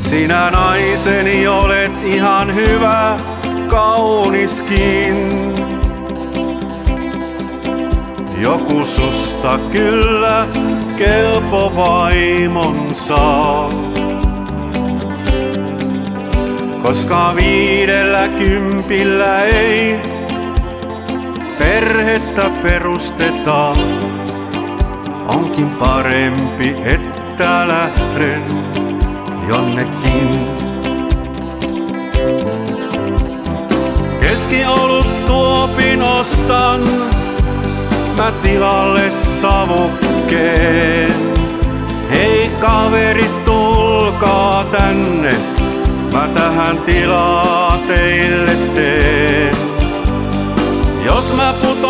Sinä naiseni olet ihan hyvä, kauniskin. Joku susta kyllä kelpo vaimon saa. Koska 50 ei perhettä perusteta, onkin parempi, että lähden jonnekin. Keskiolut tuopin ostan, mä tilalle savukkeen. Hei kaverit, tulkaa tänne, mä tähän tilaa teille teen. Jos mä putoan